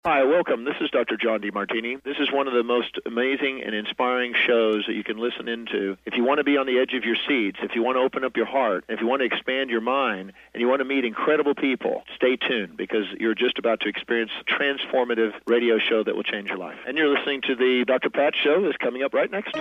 Hi, welcome. This is Dr. John DeMartini. This is one of the most amazing and inspiring shows that you can listen into. If you want to be on the edge of your seats, if you want to open up your heart, if you want to expand your mind, and you want to meet incredible people, stay tuned because you're just about to experience a transformative radio show that will change your life. And you're listening to the Dr. Pat Show that's coming up right next.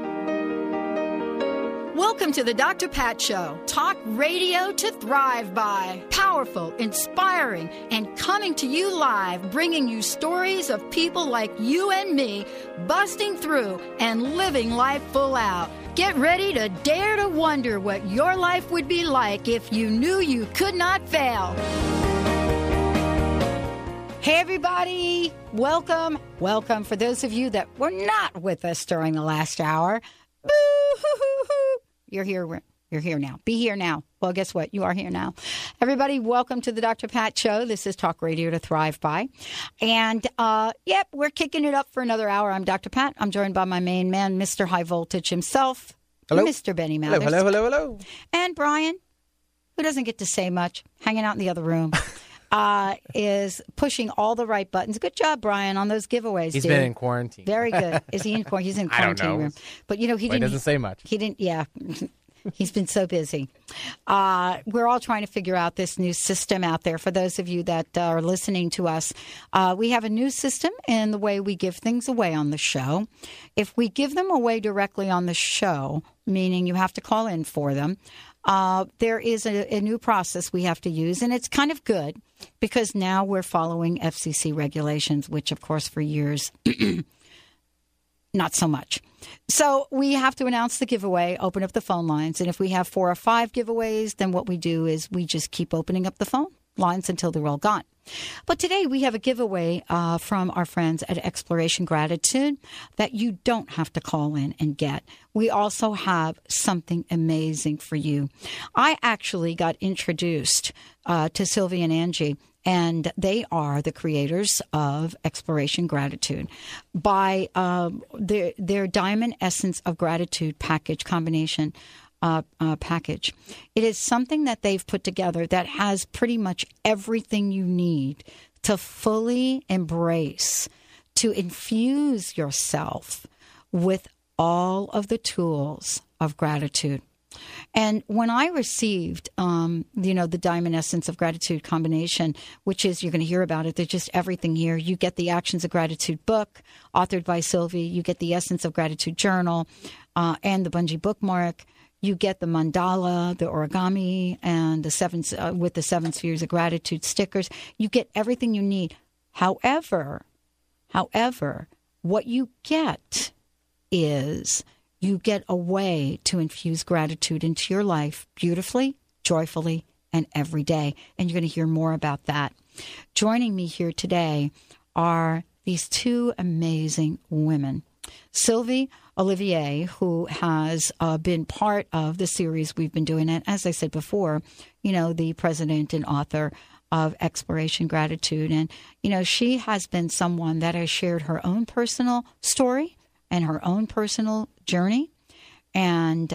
Welcome to the Dr. Pat Show. Talk radio to thrive by. Powerful, inspiring, and coming to you live, bringing you stories of people like you and me busting through and living life full out. Get ready to dare to wonder what your life would be like if you knew you could not fail. Hey, everybody. Welcome. Welcome for those of you that were not with us during the last hour. Boo-hoo-hoo-hoo. You're here. You're here now. Be here now. Well, guess what? You are here now. Everybody, welcome to the Dr. Pat Show. This is Talk Radio to Thrive By. And, we're kicking it up for another hour. I'm Dr. Pat. I'm joined by my main man, Mr. High Voltage himself. Hello. Mr. Benny Mathers. Hello. And Brian, who doesn't get to say much, hanging out in the other room. Is pushing all the right buttons. Good job, Brian, on those giveaways. He's been in quarantine. Very good. Is he in quarantine? He's in quarantine I don't know. room. But he doesn't say much. He didn't. Yeah, he's been so busy. We're all trying to figure out this new system out there. For those of you that are listening to us, we have a new system in the way we give things away on the show. If we give them away directly on the show, meaning you have to call in for them, there is a new process we have to use, and it's kind of good because now we're following FCC regulations, which, of course, for years, not so much. So we have to announce the giveaway, open up the phone lines, and if we have 4 or 5 giveaways, then what we do is we just keep opening up the phone lines until they're all gone. But today we have a giveaway from our friends at Exploration Gratitude that you don't have to call in and get. We also have something amazing for you. I actually got introduced to Sylvie and Angie, and they are the creators of Exploration Gratitude by their Diamond Essence of Gratitude package combination. Package. It is something that they've put together that has pretty much everything you need to fully embrace, to infuse yourself with all of the tools of gratitude. And when I received, the Diamond Essence of Gratitude combination, which is, you're going to hear about it, there's just everything here. You get the Actions of Gratitude book, authored by Sylvie. You get the Essence of Gratitude journal and the Bungee bookmark. You get the mandala, the origami, and the 7 with the 7 spheres of gratitude stickers. You get everything you need. However, what you get is you get a way to infuse gratitude into your life beautifully, joyfully, and every day. And you're going to hear more about that. Joining me here today are these 2 amazing women. Sylvie Olivier, who has been part of the series we've been doing, and as I said before, the president and author of Exploration Gratitude. And, she has been someone that has shared her own personal story and her own personal journey. And,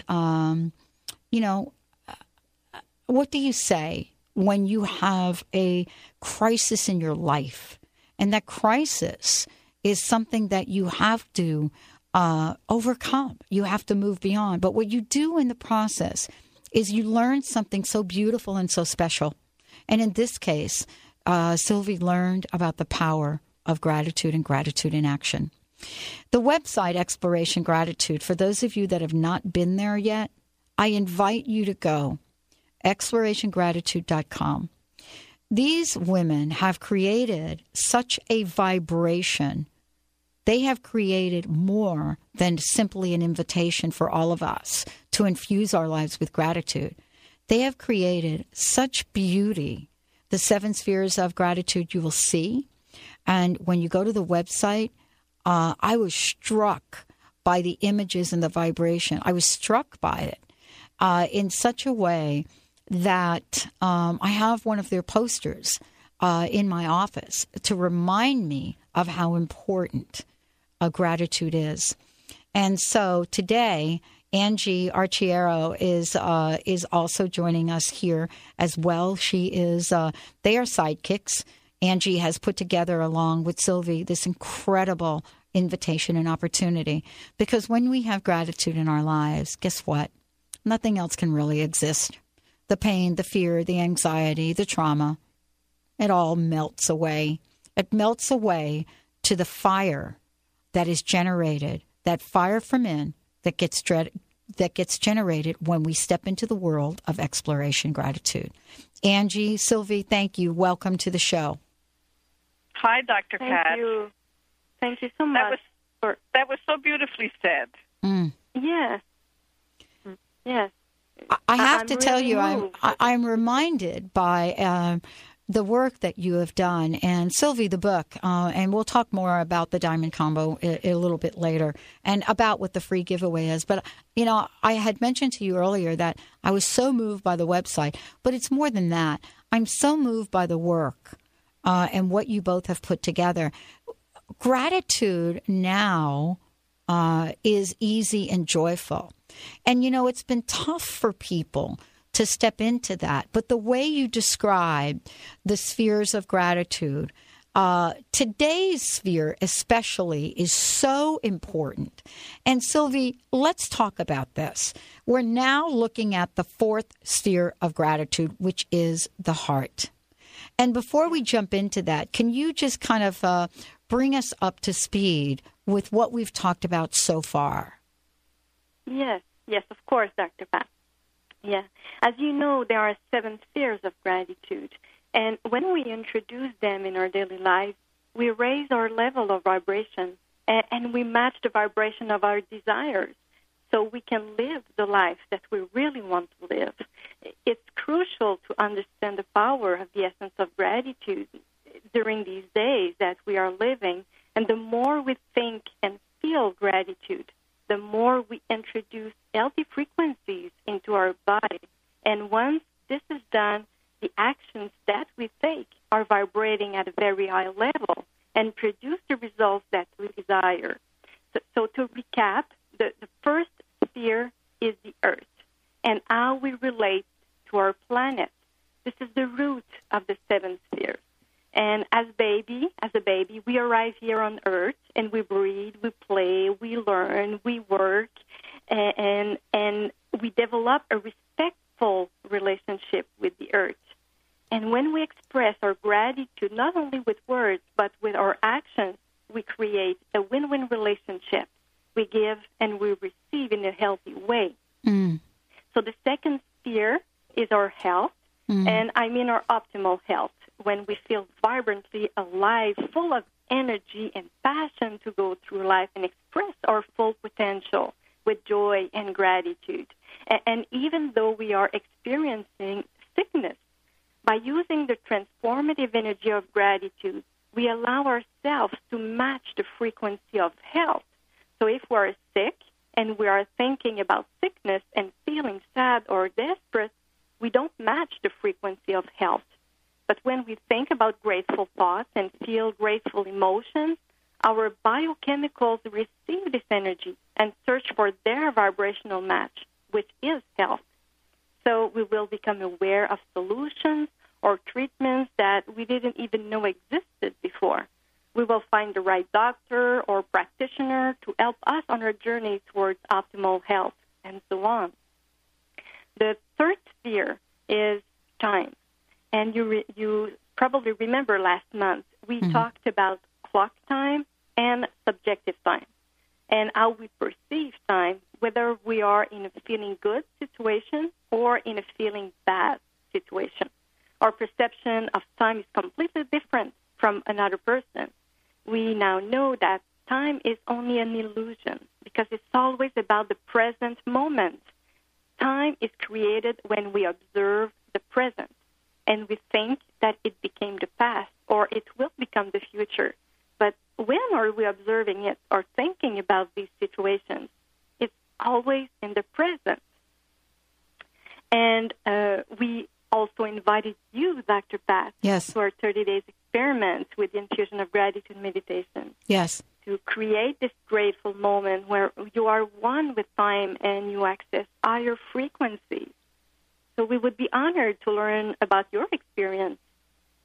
what do you say when you have a crisis in your life? And that crisis is something that you have to overcome. You have to move beyond. But what you do in the process is you learn something so beautiful and so special. And in this case, Sylvie learned about the power of gratitude and gratitude in action. The website Exploration Gratitude, for those of you that have not been there yet, I invite you to go. ExplorationGratitude.com. These women have created such a vibration. They have created more than simply an invitation for all of us to infuse our lives with gratitude. They have created such beauty. The 7 spheres of gratitude you will see. And when you go to the website, I was struck by the images and the vibration. I was struck by it in such a way that I have one of their posters in my office to remind me of how important gratitude is. And so today, Angie Archiero is also joining us here as well. She is, they are sidekicks. Angie has put together, along with Sylvie, this incredible invitation and opportunity. Because when we have gratitude in our lives, guess what? Nothing else can really exist. The pain, the fear, the anxiety, the trauma, it all melts away. It melts away to the fire that is generated, that fire from in that gets generated when we step into the world of exploration gratitude. Angie, Sylvie, thank you. Welcome to the show. Hi, Dr. Kat. Thank you. Thank you so much. That was so beautifully said. Yes. Yes. I have to tell really you, moved. I'm reminded by the work that you have done, and Sylvie, the book, and we'll talk more about the Diamond Combo a little bit later, and about what the free giveaway is. But, you know, I had mentioned to you earlier that I was so moved by the website, but it's more than that. I'm so moved by the work and what you both have put together. Gratitude now is easy and joyful. And, you know, it's been tough for people to step into that. But the way you describe the spheres of gratitude, today's sphere especially is so important. And Sylvie, let's talk about this. We're now looking at the fourth sphere of gratitude, which is the heart. And before we jump into that, can you just kind of bring us up to speed with what we've talked about so far? Yes, of course, Dr. Pat. Yeah. As you know, there are 7 spheres of gratitude. And when we introduce them in our daily life, we raise our level of vibration and we match the vibration of our desires so we can live the life that we really want to live. It's crucial to understand the power of the essence of gratitude during these days that we are living. And the more we think and feel gratitude, the more we introduce healthy frequencies into our body. And once this is done, the actions that we take are vibrating at a very high level and produce the results that we desire. So to recap, the first sphere is the earth and how we relate to our planet. This is the root of the 7 spheres. And as a baby, we arrive here on Earth, and we breathe, we play, we learn, we work, and we develop a respectful relationship with the Earth. And when we express our gratitude, not only with words, but with our actions, we create a win-win relationship. We give and we receive in a healthy way. So the second sphere is our health, and I mean our optimal health. When we feel vibrantly alive, full of energy and passion to go through life and express our full potential with joy and gratitude. And even though we are experiencing sickness, by using the transformative energy of gratitude, we allow ourselves to match the frequency of health. So if we're sick and we are thinking about sickness and feeling sad or desperate, we don't match the frequency of health. But when we think about grateful thoughts and feel grateful emotions, our biochemicals receive this energy and search for their vibrational match, which is health. So we will become aware of solutions or treatments that we didn't even know existed before. We will find the right doctor or practitioner to help us on our journey towards optimal health, and so on. The third sphere is time. And you probably remember last month, we talked about clock time and subjective time and how we perceive time, whether we are in a feeling good situation or in a feeling bad situation. Our perception of time is completely different from another person. We now know that time is only an illusion because it's always about the present moment. Time is created when we observe the present. And we think that it became the past or it will become the future. But when are we observing it or thinking about these situations? It's always in the present. And we also invited you, Dr. Pat, to our 30 days experiment with the infusion of gratitude meditation. Yes. To create this grateful moment where you are one with time and you access higher frequencies. So we would be honored to learn about your experience.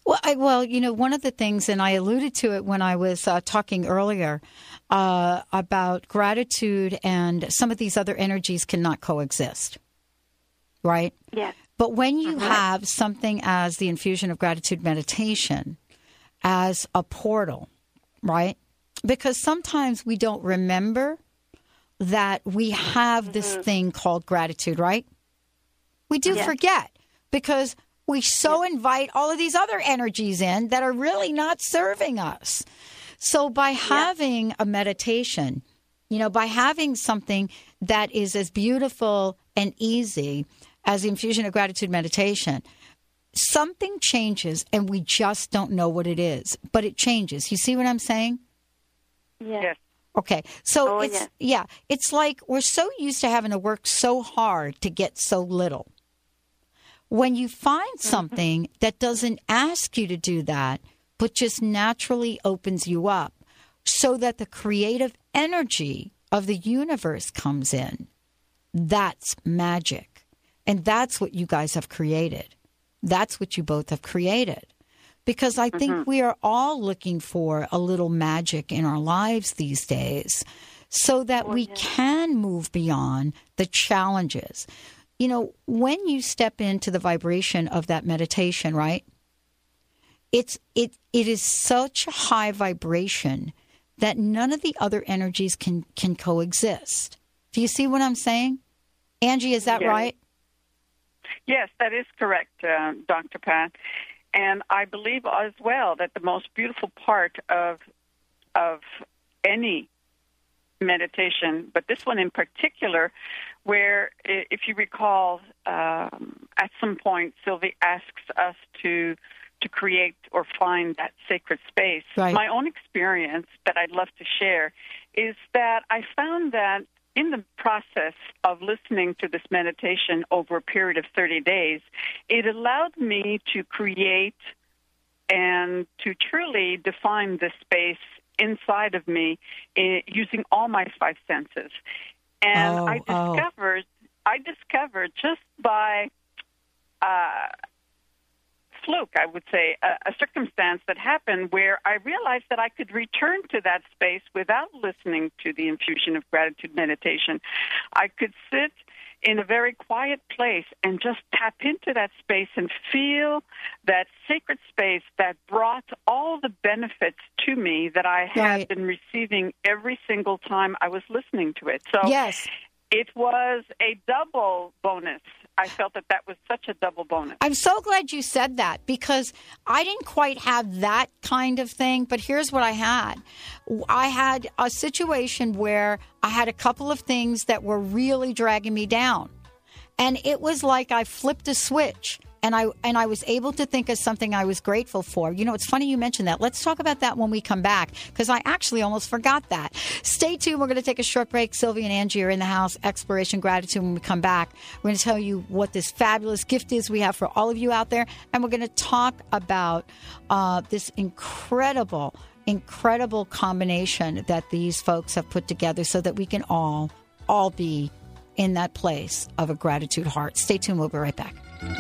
Well, one of the things, and I alluded to it when I was talking earlier about gratitude, and some of these other energies cannot coexist, right? Yes. But when you have something as the infusion of gratitude meditation as a portal, right? Because sometimes we don't remember that we have this thing called gratitude, right? We do forget because we invite all of these other energies in that are really not serving us. So by having a meditation, by having something that is as beautiful and easy as the infusion of gratitude meditation, something changes and we just don't know what it is, but it changes. You see what I'm saying? Yes. Okay. So it's like we're so used to having to work so hard to get so little. When you find something that doesn't ask you to do that, but just naturally opens you up so that the creative energy of the universe comes in, that's magic. And that's what you guys have created. That's what you both have created. Because I think we are all looking for a little magic in our lives these days so that we can move beyond the challenges. When you step into the vibration of that meditation, right, it is such a high vibration that none of the other energies can coexist. Do you see what I'm saying? Angie, is that right? Yes, that is correct, Dr. Pat. And I believe as well that the most beautiful part of any meditation, but this one in particular, where, if you recall, at some point, Sylvie asks us to create or find that sacred space. Right. My own experience that I'd love to share is that I found that in the process of listening to this meditation over a period of 30 days, it allowed me to create and to truly define this space inside of me using all my five senses. And I discovered just by fluke, I would say, a circumstance that happened where I realized that I could return to that space without listening to the infusion of gratitude meditation. I could sit in a very quiet place and just tap into that space and feel that sacred space that brought all the benefits to me that I had been receiving every single time I was listening to it. So it was a double bonus. I felt that was such a double bonus. I'm so glad you said that because I didn't quite have that kind of thing, but here's what I had. I had a situation where I had a couple of things that were really dragging me down. And it was like I flipped a switch and I was able to think of something I was grateful for. It's funny you mentioned that. Let's talk about that when we come back because I actually almost forgot that. Stay tuned. We're going to take a short break. Sylvie and Angie are in the house. Exploration Gratitude. When we come back, we're going to tell you what this fabulous gift is we have for all of you out there. And we're going to talk about this incredible combination that these folks have put together so that we can all be in that place of a gratitude heart. Stay tuned. We'll be right back.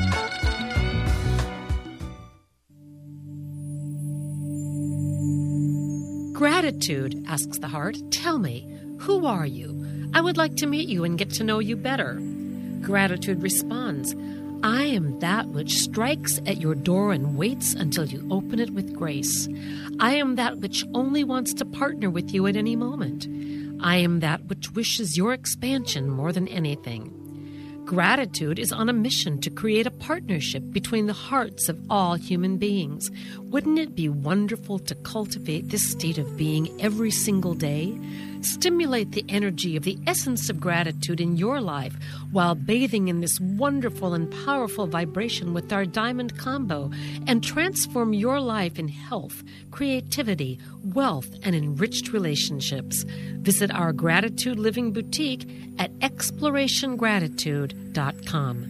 Gratitude, asks the heart. Tell me, who are you? I would like to meet you and get to know you better. Gratitude responds, I am that which strikes at your door and waits until you open it with grace. I am that which only wants to partner with you at any moment. I am that which wishes your expansion more than anything. Gratitude is on a mission to create a partnership between the hearts of all human beings. Wouldn't it be wonderful to cultivate this state of being every single day? Stimulate the energy of the essence of gratitude in your life while bathing in this wonderful and powerful vibration with our Diamond Combo and transform your life in health, creativity, wealth, and enriched relationships. Visit our Gratitude Living Boutique at explorationgratitude.com.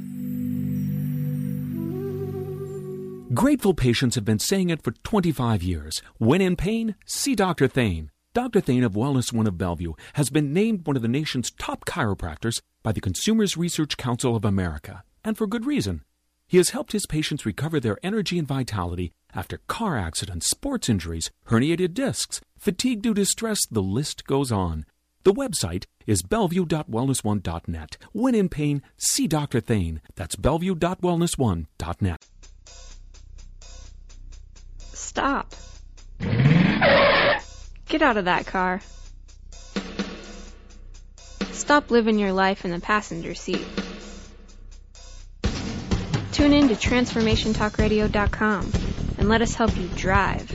Grateful patients have been saying it for 25 years. When in pain, see Dr. Thane. Dr. Thane of Wellness One of Bellevue has been named one of the nation's top chiropractors by the Consumers Research Council of America, and for good reason. He has helped his patients recover their energy and vitality after car accidents, sports injuries, herniated discs, fatigue due to stress, the list goes on. The website is bellevue.wellness1.net. When in pain, see Dr. Thane. That's bellevue.wellness1.net. Stop. Get out of that car. Stop living your life in the passenger seat. Tune in to TransformationTalkRadio.com and let us help you drive.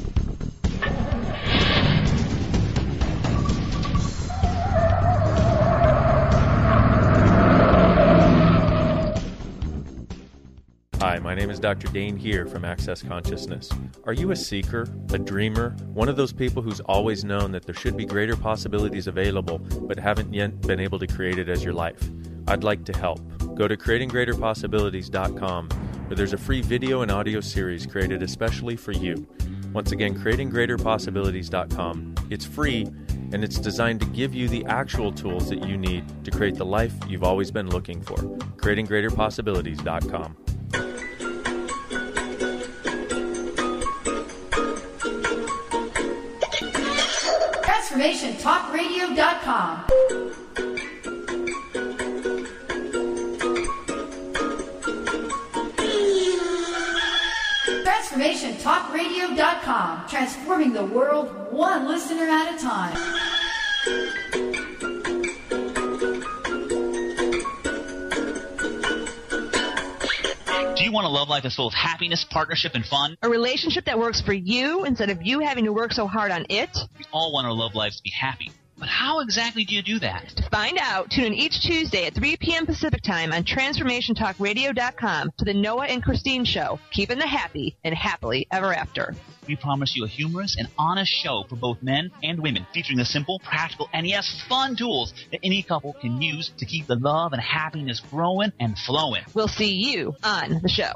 Hi, my name is Dr. Dane here from Access Consciousness. Are you a seeker, a dreamer, one of those people who's always known that there should be greater possibilities available but haven't yet been able to create it as your life? I'd like to help. Go to creatinggreaterpossibilities.com where there's a free video and audio series created especially for you. Once again, creatinggreaterpossibilities.com. It's free and it's designed to give you the actual tools that you need to create the life you've always been looking for. creatinggreaterpossibilities.com. TransformationTalkRadio.com. TransformationTalkRadio.com. Transforming the world one listener at a time. Do you want a love life that's full of happiness, partnership, and fun? A relationship that works for you instead of you having to work so hard on it? We all want our love lives to be happy. But how exactly do you do that? To find out, tune in each Tuesday at 3 p.m. Pacific Time on TransformationTalkRadio.com to the Noah and Christine Show, keeping the happy and happily ever after. We promise you a humorous and honest show for both men and women, featuring the simple, practical, and yes, fun tools that any couple can use to keep the love and happiness growing and flowing. We'll see you on the show.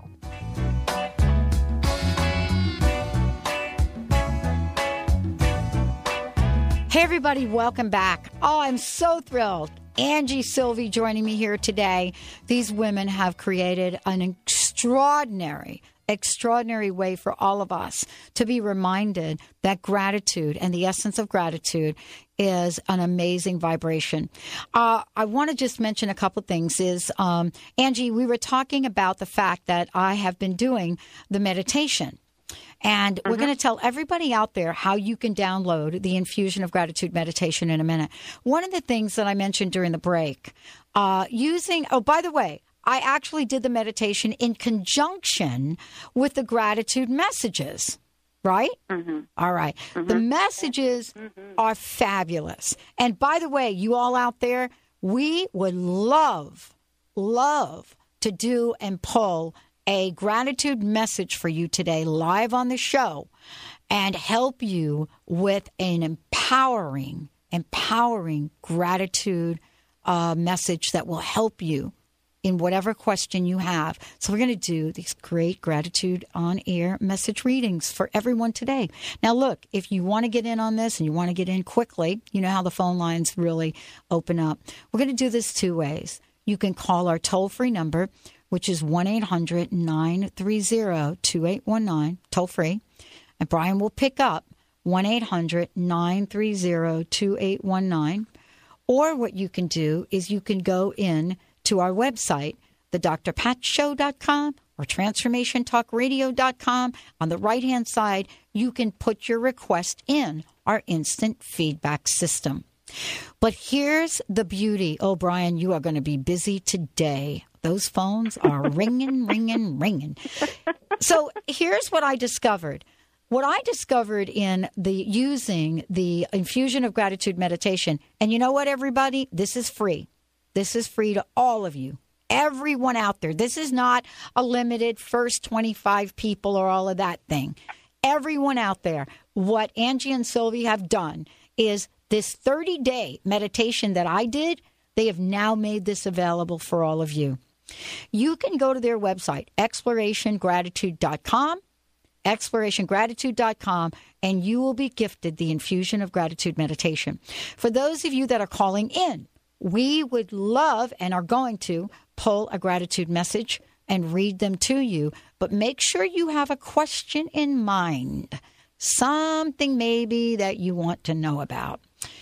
Hey, everybody, welcome back. Oh, I'm so thrilled. Angie Sylvie joining me here today. These women have created an extraordinary way for all of us to be reminded that gratitude and the essence of gratitude is an amazing vibration. I want to just mention a couple things. Angie, we were talking about the fact that I have been doing the meditation. And we're going to tell everybody out there how you can download the Infusion of Gratitude meditation in a minute. One of the things that I mentioned during the break, by the way, I actually did the meditation in conjunction with the gratitude messages, right? Mm-hmm. All right. Mm-hmm. The messages are fabulous. And by the way, you all out there, we would love to do and pull a gratitude message for you today live on the show and help you with an empowering gratitude message that will help you in whatever question you have. So we're going to do these great gratitude on-air message readings for everyone today. Now, look, if you want to get in on this and you want to get in quickly, you know how the phone lines really open up. We're going to do this two ways. You can call our toll-free number, which is 1-800-930-2819, toll-free. And Brian will pick up 1-800-930-2819. Or what you can do is you can go in to our website, thedrpatshow.com or transformationtalkradio.com. On the right-hand side, you can put your request in our instant feedback system. But here's the beauty. Oh, Brian, you are going to be busy today. Those phones are ringing, ringing, ringing. So here's what I discovered. What I discovered in using the Infusion of Gratitude meditation, and you know what, everybody? This is free. This is free to all of you, everyone out there. This is not a limited first 25 people or all of that thing. Everyone out there, what Angie and Sylvie have done is this 30-day meditation that I did, they have now made this available for all of you. You can go to their website, explorationgratitude.com, and you will be gifted the Infusion of Gratitude meditation. For those of you that are calling in, we would love and are going to pull a gratitude message and read them to you. But make sure you have a question in mind, something maybe that you want to know about.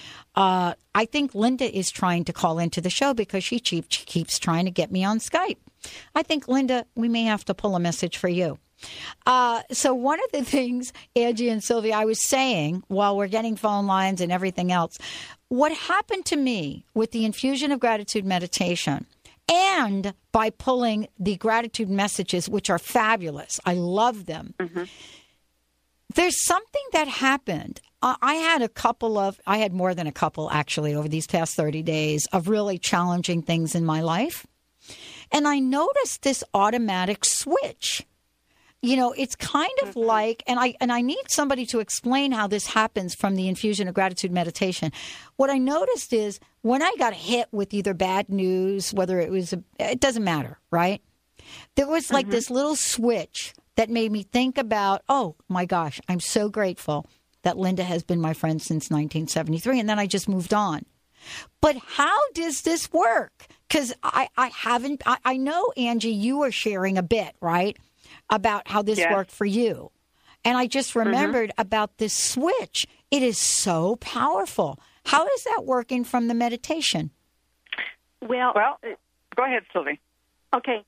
I think Linda is trying to call into the show because she keeps trying to get me on Skype. I think, Linda, we may have to pull a message for you. So one of the things, Angie and Sylvia, I was saying while we're getting phone lines and everything else, what happened to me with the infusion of gratitude meditation and by pulling the gratitude messages, which are fabulous. I love them. Mm-hmm. There's something that happened. I had more than a couple, actually, over these past 30 days of really challenging things in my life. And I noticed this automatic switch. You know, it's kind of like, and I need somebody to explain how this happens from the infusion of gratitude meditation. What I noticed is when I got hit with either bad news, whether it doesn't matter, right? There was like this little switch that made me think about, oh, my gosh, I'm so grateful that Linda has been my friend since 1973. And then I just moved on. But how does this work? Because I know, Angie, you were sharing a bit, right, about how this worked for you. And I just remembered about this switch. It is so powerful. How is that working from the meditation? Well, go ahead, Sylvie. Okay.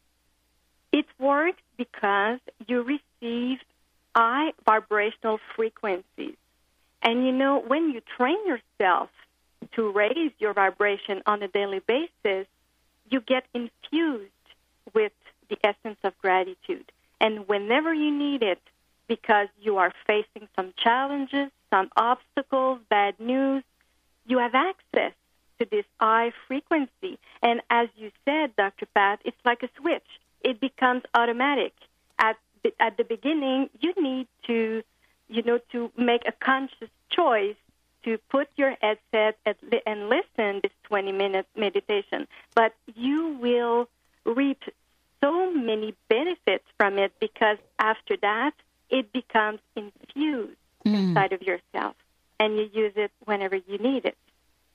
It works because you receive high vibrational frequencies. And, you know, when you train yourself to raise your vibration on a daily basis, you get infused with the essence of gratitude. And whenever you need it, because you are facing some challenges, some obstacles, bad news, you have access to this high frequency. And as you said, Dr. Pat, it's like a switch. It becomes automatic. At the beginning, you need to, to make a conscious choice to put your headset and listen this 20-minute meditation. But you will reap so many benefits from it because after that, it becomes infused inside of yourself, and you use it whenever you need it.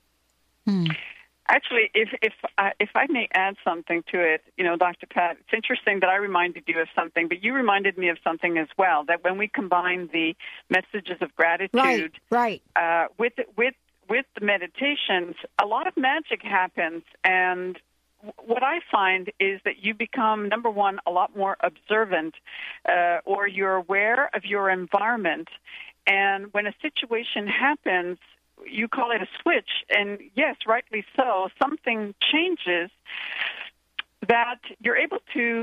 Actually, if I may add something to it, Dr. Pat, it's interesting that I reminded you of something, but you reminded me of something as well, that when we combine the messages of gratitude with the meditations, a lot of magic happens. And what I find is that you become, number one, a lot more observant, or you're aware of your environment. And when a situation happens, you call it a switch, and yes, rightly so, something changes that you're able to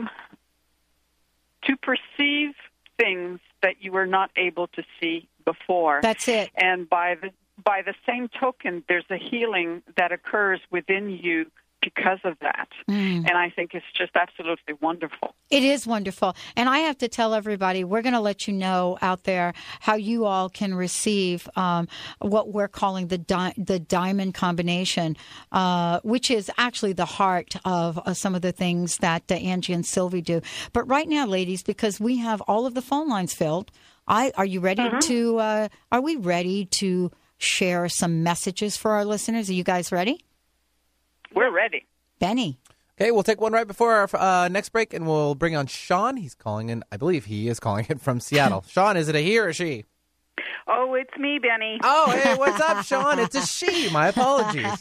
perceive things that you were not able to see before. That's it. And by the same token, there's a healing that occurs within you because of that. And I think it's just absolutely wonderful. It is wonderful. And I have to tell everybody, we're going to let you know out there how you all can receive what we're calling the diamond combination, which is actually the heart of some of the things that Angie and Sylvie do. But right now, ladies, because we have all of the phone lines filled, are you ready are we ready to share some messages for our listeners? Are you guys ready? We're ready. Benny. Okay, we'll take one right before our next break, and we'll bring on Sean. He's calling in. I believe he is calling in from Seattle. Sean, is it a he or a she? Oh, it's me, Benny. Oh, hey, what's up, Sean? It's a she. My apologies.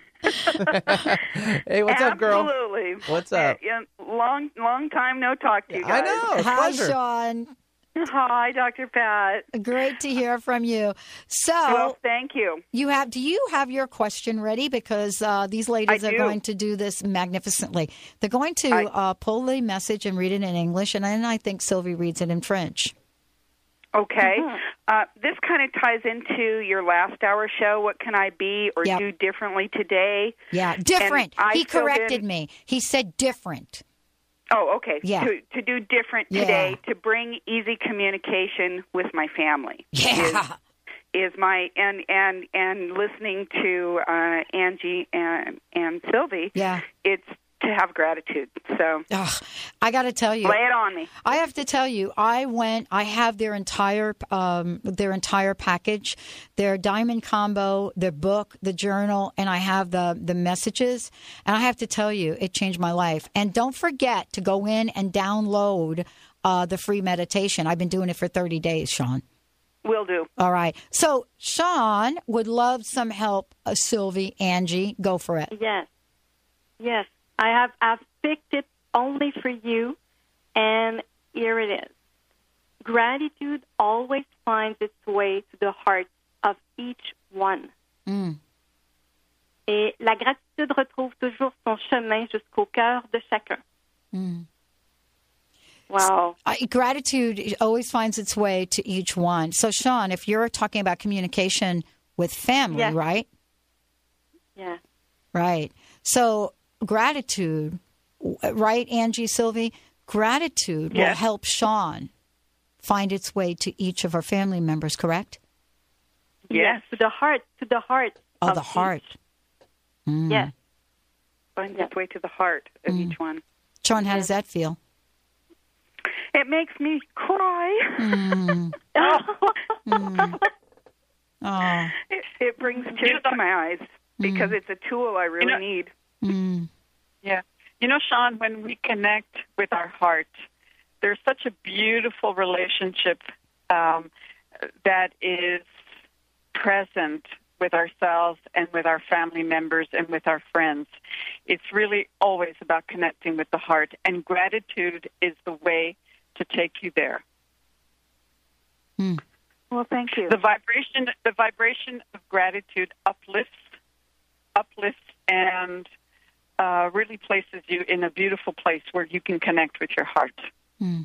Hey, what's up, girl? Absolutely. What's up? Long time no talk to you guys. I know. Hi, Pleasure. Sean. Hi, Dr. Pat. Great to hear from you. So, well, thank you. Do you have your question ready? Because these ladies are going to do this magnificently. They're going to pull the message and read it in English, and then I think Sylvie reads it in French. Okay. This kind of ties into your last hour show, What Can I Be or Do Differently Today? Yeah, different. He corrected me. He said different. Oh, okay. Yeah. To do different today, to bring easy communication with my family. Yeah. Is my and listening to Angie and Sylvie. Yeah. It's to have gratitude. So I got to tell you, lay it on me. I have to tell you, I have their entire package, their diamond combo, their book, the journal, and I have the messages. And I have to tell you, it changed my life. And don't forget to go in and download the free meditation. I've been doing it for 30 days, Sean. Will do. All right. So Sean would love some help. Sylvie, Angie, go for it. Yes. I've picked it only for you, and here it is. Gratitude always finds its way to the heart of each one. Et la gratitude retrouve toujours son chemin jusqu'au cœur de chacun. Wow. Gratitude always finds its way to each one. So, Sean, if you're talking about communication with family, right? Yeah. Right. So, gratitude, right, Angie, Sylvie? Gratitude will help Sean find its way to each of our family members, correct? Yes. To the heart. Oh, the heart. Yes. Find its way to the heart of each one. Sean, how does that feel? It makes me cry. It brings tears to my eyes because it's a tool I really need. Yeah. You know, Sean, when we connect with our heart, there's such a beautiful relationship that is present with ourselves and with our family members and with our friends. It's really always about connecting with the heart, and gratitude is the way to take you there. Well, thank you. The vibration of gratitude uplifts, and really places you in a beautiful place where you can connect with your heart. And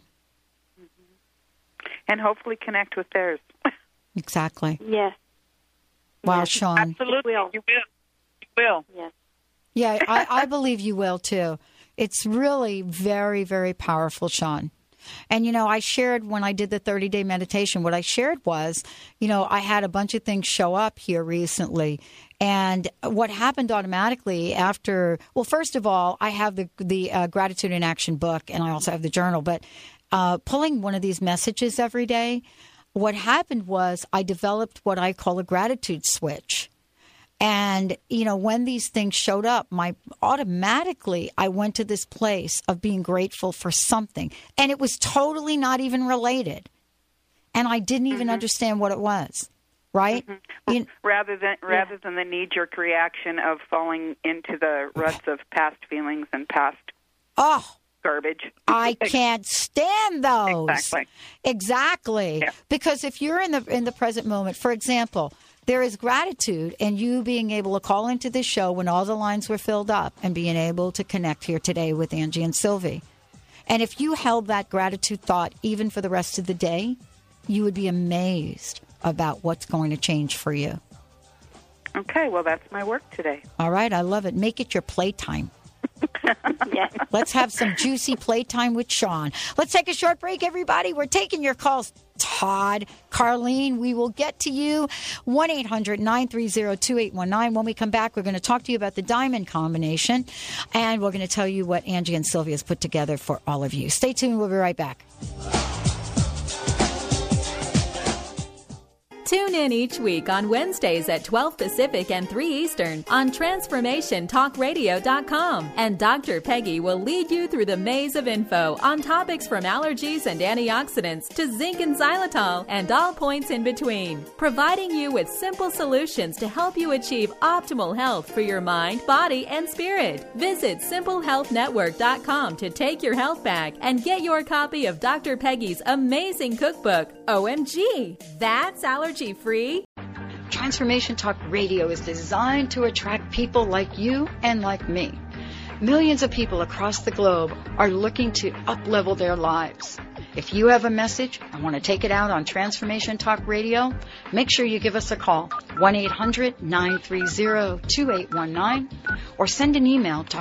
hopefully connect with theirs. Exactly. Yes. Wow, Sean. Absolutely. You will. Yes. Yeah, I believe you will, too. It's really very, very powerful, Sean. And, you know, I shared when I did the 30-day meditation, what I shared was, you know, I had a bunch of things show up here recently. And what happened automatically after, well, first of all, I have the Gratitude in Action book, and I also have the journal. But pulling one of these messages every day, what happened was I developed what I call a gratitude switch. And, you know, when these things showed up, automatically I went to this place of being grateful for something. And it was totally not even related. And I didn't even understand what it was, right? Rather than the knee-jerk reaction of falling into the ruts of past feelings and past garbage. I can't stand those. Exactly. Yeah. Because if you're in the present moment, for example, there is gratitude in you being able to call into this show when all the lines were filled up and being able to connect here today with Angie and Sylvie. And if you held that gratitude thought even for the rest of the day, you would be amazed about what's going to change for you. Okay, well, that's my work today. All right, I love it. Make it your playtime. Yes. Let's have some juicy playtime with Sean. Let's take a short break, everybody. We're taking your calls. Todd, Carlene, we will get to you. 1-800-930-2819. When we come back, we're going to talk to you about the diamond combination, and we're going to tell you what Angie and Sylvia has put together for all of you. Stay tuned. We'll be right back. Tune in each week on Wednesdays at 12 Pacific and 3 Eastern on TransformationTalkRadio.com. And Dr. Peggy will lead you through the maze of info on topics from allergies and antioxidants to zinc and xylitol and all points in between, providing you with simple solutions to help you achieve optimal health for your mind, body, and spirit. Visit SimpleHealthNetwork.com to take your health back and get your copy of Dr. Peggy's amazing cookbook, OMG, That's Allergy Free. Transformation Talk Radio is designed to attract people like you and like me. Millions of people across the globe are looking to up-level their lives. If you have a message and want to take it out on Transformation Talk Radio, make sure you give us a call, 1-800-930-2819, or send an email to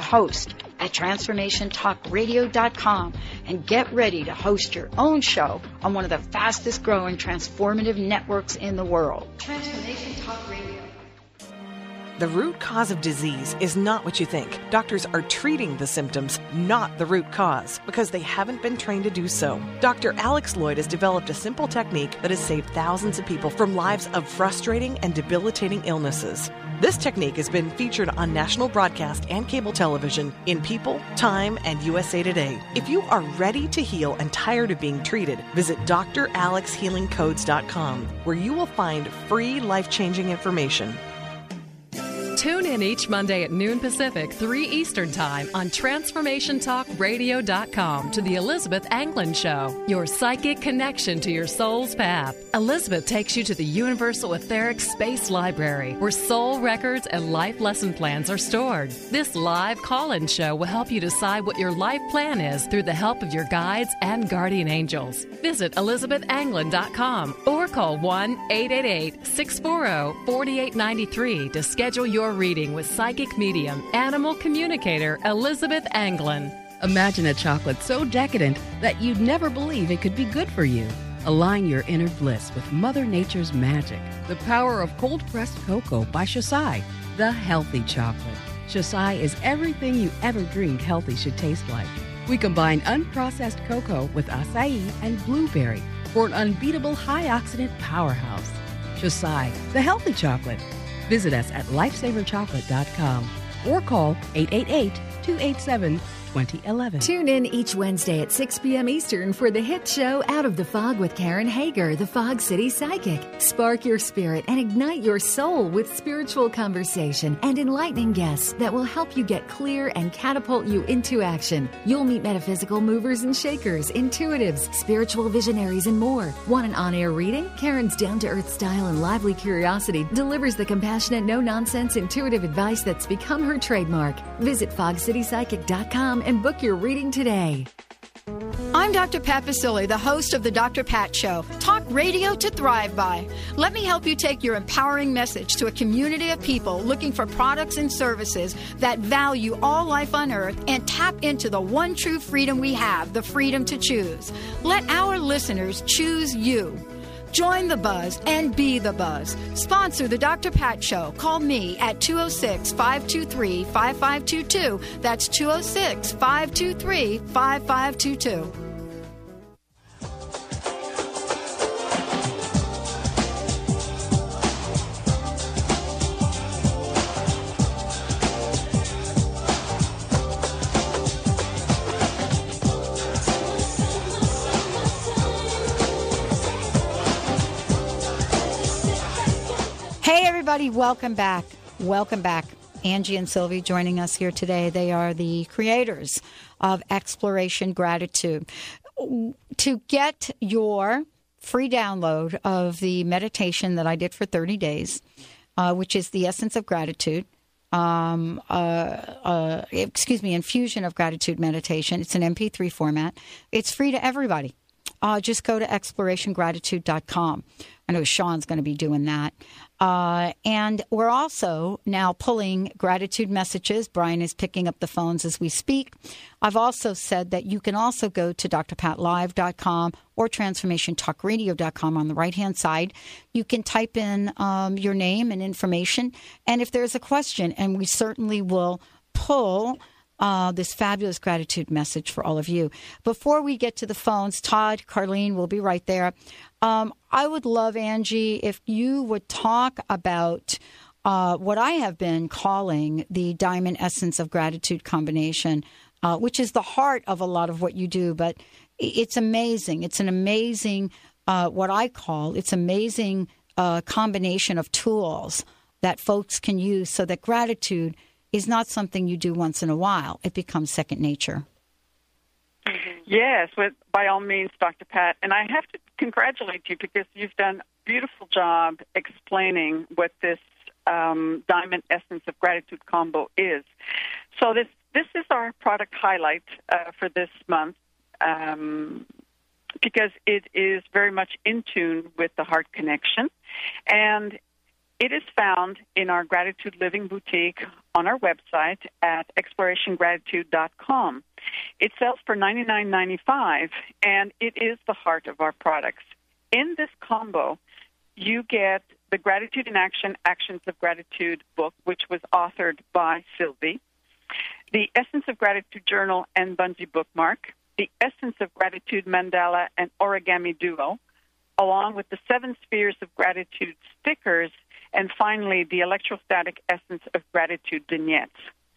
host@TransformationTalkRadio.com and get ready to host your own show on one of the fastest growing transformative networks in the world. Transformation Talk Radio. The root cause of disease is not what you think. Doctors are treating the symptoms, not the root cause, because they haven't been trained to do so. Dr. Alex Lloyd has developed a simple technique that has saved thousands of people from lives of frustrating and debilitating illnesses. This technique has been featured on national broadcast and cable television in People, Time, and USA Today. If you are ready to heal and tired of being treated, visit dralexhealingcodes.com, where you will find free life-changing information. Tune in each Monday at noon Pacific, 3 Eastern Time on TransformationTalkRadio.com to the Elizabeth Anglin Show, your psychic connection to your soul's path. Elizabeth takes you to the Universal Etheric Space Library, where soul records and life lesson plans are stored. This live call-in show will help you decide what your life plan is through the help of your guides and guardian angels. Visit ElizabethAnglin.com or call 1-888-640-4893 to schedule your reading with psychic medium, animal communicator Elizabeth Anglin. Imagine a chocolate so decadent that you'd never believe it could be good for you. Align your inner bliss with Mother Nature's magic. The power of cold-pressed cocoa by Shasai, the healthy chocolate. Shasai is everything you ever dreamed healthy should taste like. We combine unprocessed cocoa with acai and blueberry for an unbeatable high-oxidant powerhouse. Shasai, the healthy chocolate. Visit us at lifesaverchocolate.com or call 888-287-2011. Tune in each Wednesday at 6 p.m. Eastern for the hit show Out of the Fog with Karen Hager, the Fog City Psychic. Spark your spirit and ignite your soul with spiritual conversation and enlightening guests that will help you get clear and catapult you into action. You'll meet metaphysical movers and shakers, intuitives, spiritual visionaries, and more. Want an on-air reading? Karen's down-to-earth style and lively curiosity delivers the compassionate, no-nonsense, intuitive advice that's become her trademark. Visit fogcitypsychic.com and book your reading today. I'm Dr. Pat Basile, the host of the Dr. Pat Show. Talk radio to thrive by. Let me help you take your empowering message to a community of people looking for products and services that value all life on earth and tap into the one true freedom we have, the freedom to choose. Let our listeners choose you. Join the buzz and be the buzz. Sponsor the Dr. Pat Show. Call me at 206-523-5522. That's 206-523-5522. Everybody, welcome back. Welcome back. Angie and Sylvie joining us here today. They are the creators of Exploration Gratitude. To get your free download of the meditation that I did for 30 days, which is the Essence of Gratitude, Infusion of Gratitude Meditation. It's an MP3 format. It's free to everybody. Just go to explorationgratitude.com. I know Sean's going to be doing that. And we're also now pulling gratitude messages. Brian is picking up the phones as we speak. I've also said that you can also go to drpatlive.com or transformationtalkradio.com on the right-hand side. You can type in your name and information. And if there's a question, and we certainly will pull this fabulous gratitude message for all of you. Before we get to the phones, Todd, Carlene will be right there. I would love, Angie, if you would talk about what I have been calling the Diamond Essence of Gratitude combination, which is the heart of a lot of what you do. But it's amazing. It's an amazing, what I call, it's amazing combination of tools that folks can use so that gratitude is not something you do once in a while. It becomes second nature. Yes, by all means, Dr. Pat. And I have to congratulate you because you've done a beautiful job explaining what this Diamond Essence of Gratitude combo is. So this is our product highlight for this month because it is very much in tune with the heart connection. And it is found in our Gratitude Living Boutique on our website at explorationgratitude.com. It sells for $99.95, and it is the heart of our products. In this combo, you get the Gratitude in Action, Actions of Gratitude book, which was authored by Sylvie, the Essence of Gratitude Journal and Bungee bookmark, the Essence of Gratitude Mandala and Origami Duo, along with the 7 Spheres of Gratitude stickers, and finally, the Electrostatic Essence of Gratitude vignettes.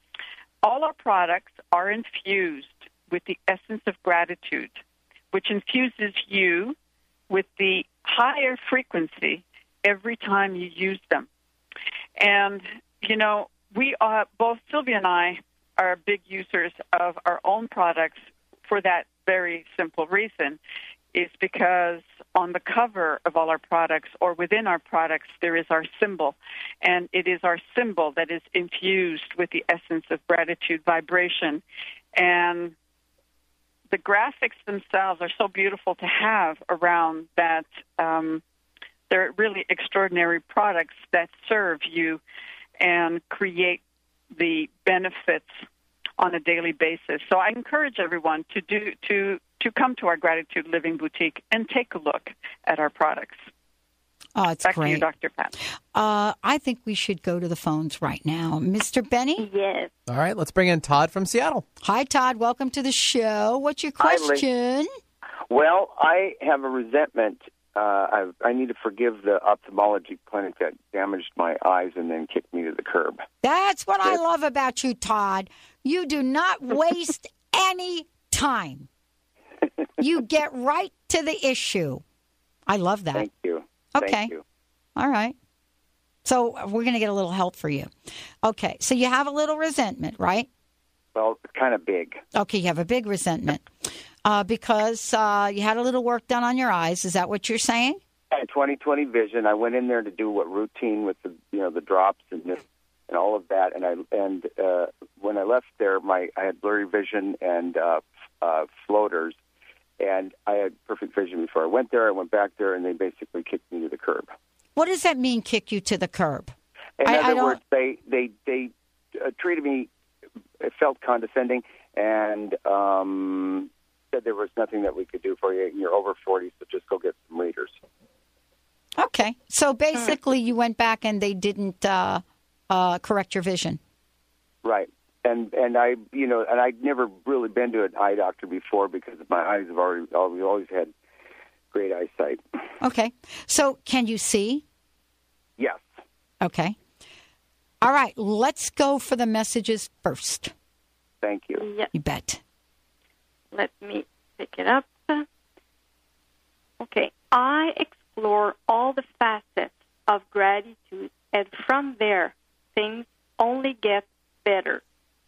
All our products are infused with the essence of gratitude, which infuses you with the higher frequency every time you use them. And, you know, we are, both Sylvia and I are big users of our own products for that very simple reason. Is because on the cover of all our products or within our products, there is our symbol. And it is our symbol that is infused with the essence of gratitude vibration. And the graphics themselves are so beautiful to have around that. They're really extraordinary products that serve you and create the benefits on a daily basis. So I encourage everyone to come to our Gratitude Living Boutique and take a look at our products. Oh, it's Back great. to you, Dr. Pat. I think we should go to the phones right now. Mr. Benny? Yes. All right, let's bring in Todd from Seattle. Hi, Todd. Welcome to the show. What's your question? Well, I have a resentment. I need to forgive the ophthalmology clinic that damaged my eyes and then kicked me to the curb. That's what I love about you, Todd. You do not waste any time. You get right to the issue. I love that. Thank you. Okay. Thank you. All right. So we're going to get a little help for you. Okay. So you have a little resentment, right? Well, it's kind of big. Okay. You have a big resentment because you had a little work done on your eyes. Is that what you're saying? I had 20/20 vision. I went in there to do what routine with the drops and all of that. And when I left there, I had blurry vision and floaters. And I had perfect vision before I went there. I went back there, and they basically kicked me to the curb. What does that mean, kick you to the curb? In other words, they treated me, it felt condescending, and said there was nothing that we could do for you. You're over 40, so just go get some readers. Okay. So basically you went back and they didn't correct your vision. Right. And I'd never really been to an eye doctor before because my eyes have always had great eyesight. Okay. So can you see? Yes. Okay. All right. Let's go for the messages first. Thank you. Yeah. You bet. Let me pick it up. Okay. I explore all the facets of gratitude, and from there, things only get better.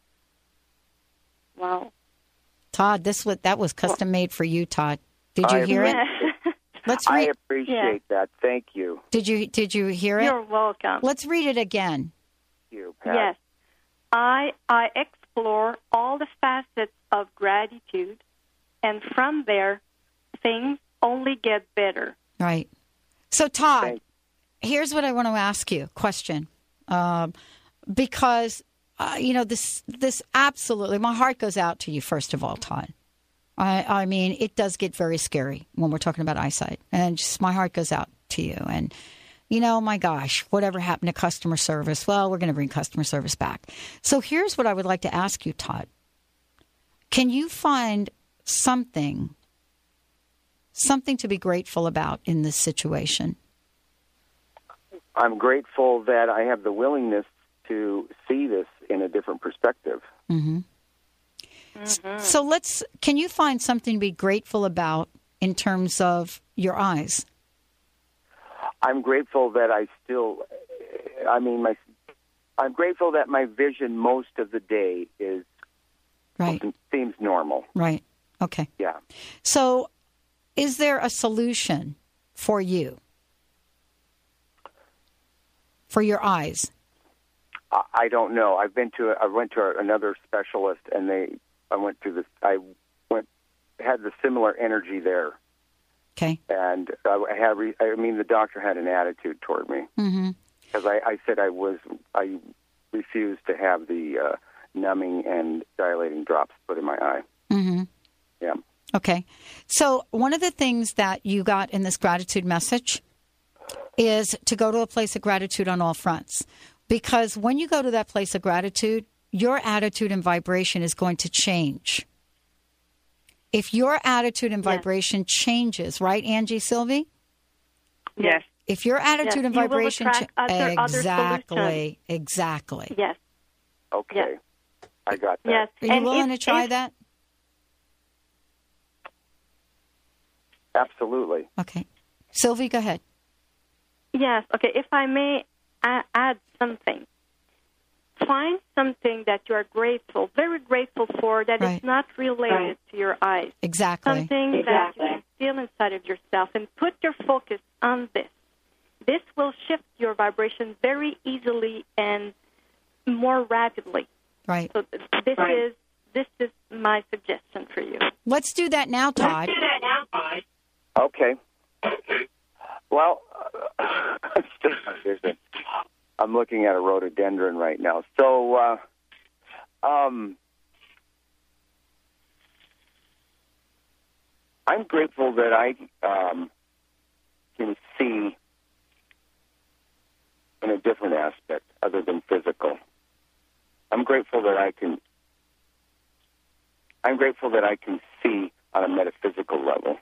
Wow. Todd, that was custom made for you, Todd. Did you hear it? Let's read. I appreciate that. Thank you. Did you hear it? You're welcome. Let's read it again. Thank you, Pat. Yes. I explore all the facets of gratitude, and from there, things only get better. Right. So, Todd, here's what I want to ask you. Question. Because, this absolutely, my heart goes out to you, first of all, Todd. I mean, it does get very scary when we're talking about eyesight. And just my heart goes out to you. And, my gosh, whatever happened to customer service? Well, we're going to bring customer service back. So here's what I would like to ask you, Todd. Can you find something to be grateful about in this situation? I'm grateful that I have the willingness to see this in a different perspective. Mm-hmm. Mm-hmm. So can you find something to be grateful about in terms of your eyes? I'm grateful that I'm grateful that my vision most of the day seems normal. Right. Okay. Yeah. So is there a solution for you? For your eyes? I don't know. I went to another specialist, and had the similar energy there. Okay. And the doctor had an attitude toward me because I said I refused to have the numbing and dilating drops put in my eye. Mm-hmm. Yeah. Okay. So one of the things that you got in this gratitude message is to go to a place of gratitude on all fronts. Because when you go to that place of gratitude, your attitude and vibration is going to change. If your attitude and vibration changes, right, Angie Sylvie? Yes. If your attitude and vibration exactly. Yes. Okay. Yes. I got that. Yes. Are you willing to try that? Absolutely. Okay. Sylvie, go ahead. Yes. Okay. If I may add something. Find something that you are very grateful for, that is not related to your eyes. Exactly. Something that you can feel inside of yourself, and put your focus on this. This will shift your vibration very easily and more rapidly. Right. So this is my suggestion for you. Let's do that now, Todd. Okay. Well, I'm looking at a rhododendron right now. So, I'm grateful that I can see in a different aspect other than physical. I'm grateful that I can see on a metaphysical level.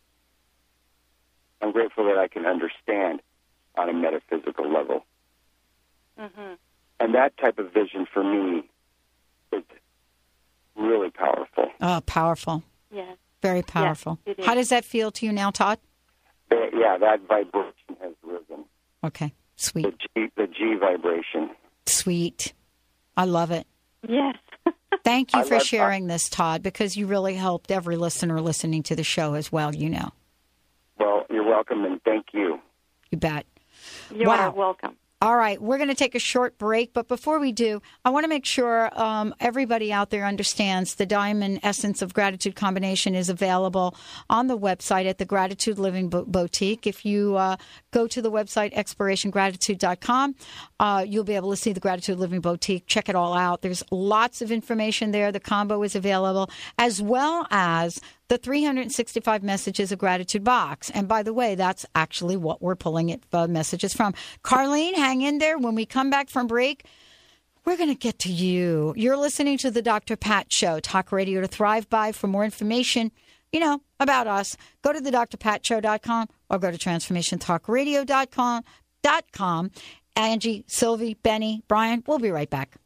I'm grateful that I can understand on a metaphysical level. Mm-hmm. And that type of vision for me is really powerful. Oh, powerful. Yeah. Very powerful. Yes, how does that feel to you now, Todd? Yeah, that vibration has risen. Okay, sweet. The G vibration. Sweet. I love it. Yes. Thank you for sharing this, Todd, because you really helped every listener listening to the show as well, you know. Well, you're welcome, and thank you. You bet. You are welcome. All right, we're going to take a short break, but before we do, I want to make sure everybody out there understands the Diamond Essence of Gratitude combination is available on the website at the Gratitude Living Boutique. If you go to the website, exploratingratitude.com, you'll be able to see the Gratitude Living Boutique. Check it all out. There's lots of information there. The combo is available, as well as the 365 Messages of Gratitude box. And by the way, that's actually what we're pulling it messages from. Carlene, hang in there. When we come back from break, we're going to get to you. You're listening to the Dr. Pat Show, talk radio to thrive by. For more information, about us, go to the drpatshow.com or go to transformationtalkradio.com. Angie, Sylvie, Benny, Brian, we'll be right back.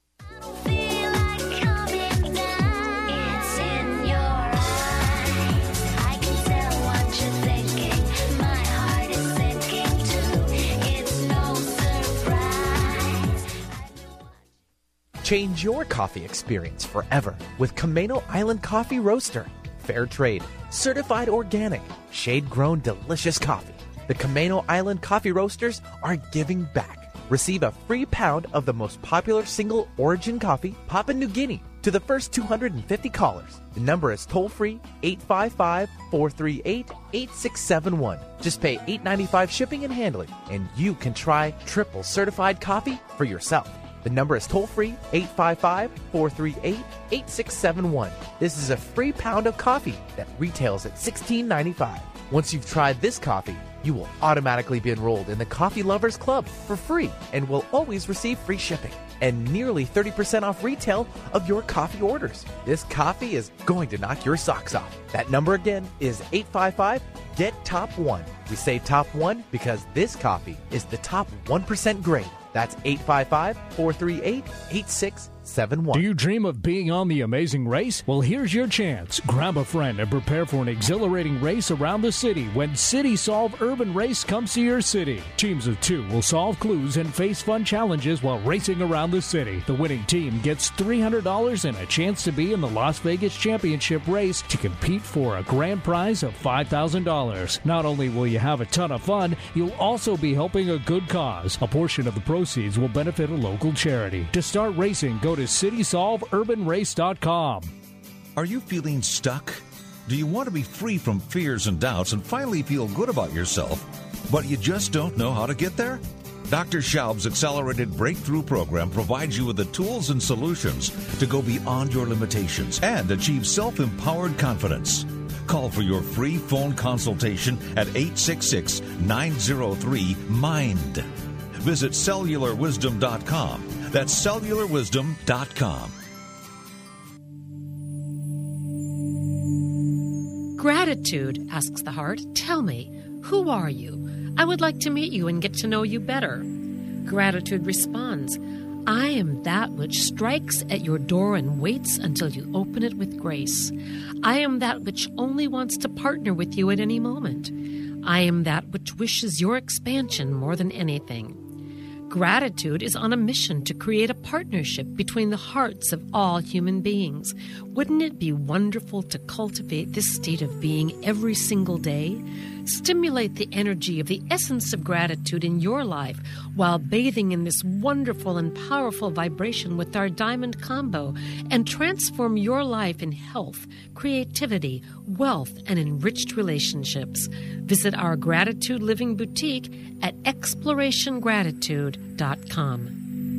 Change your coffee experience forever with Camano Island Coffee Roaster. Fair trade, certified organic, shade-grown delicious coffee. The Camano Island Coffee Roasters are giving back. Receive a free pound of the most popular single origin coffee, Papua New Guinea, to the first 250 callers. The number is toll-free 855-438-8671. Just pay $8.95 shipping and handling, and you can try triple certified coffee for yourself. The number is toll-free, 855-438-8671. This is a free pound of coffee that retails at $16.95. Once you've tried this coffee, you will automatically be enrolled in the Coffee Lovers Club for free and will always receive free shipping and nearly 30% off retail of your coffee orders. This coffee is going to knock your socks off. That number again is 855-GET-TOP1. We say top 1 because this coffee is the top 1% grade. That's 855-438-8671. Do you dream of being on the Amazing Race? Well, here's your chance. Grab a friend and prepare for an exhilarating race around the city when City Solve Urban Race comes to your city. Teams of 2 will solve clues and face fun challenges while racing around the city. The winning team gets $300 and a chance to be in the Las Vegas Championship race to compete for a grand prize of $5,000. Not only will you have a ton of fun, you'll also be helping a good cause. A portion of the proceeds will benefit a local charity. To start racing, go to citysolveurbanrace.com. Are you feeling stuck? Do you want to be free from fears and doubts and finally feel good about yourself, but you just don't know how to get there? Dr. Schaub's Accelerated Breakthrough Program provides you with the tools and solutions to go beyond your limitations and achieve self-empowered confidence. Call for your free phone consultation at 866-903-MIND. Visit cellularwisdom.com. That's cellularwisdom.com. Gratitude, asks the heart. Tell me, who are you? I would like to meet you and get to know you better. Gratitude responds, I am that which strikes at your door and waits until you open it with grace. I am that which only wants to partner with you at any moment. I am that which wishes your expansion more than anything. Gratitude is on a mission to create a partnership between the hearts of all human beings. Wouldn't it be wonderful to cultivate this state of being every single day? Stimulate the energy of the essence of gratitude in your life while bathing in this wonderful and powerful vibration with our Diamond Combo, and transform your life in health, creativity, wealth, and enriched relationships. Visit our Gratitude Living Boutique at explorationgratitude.com.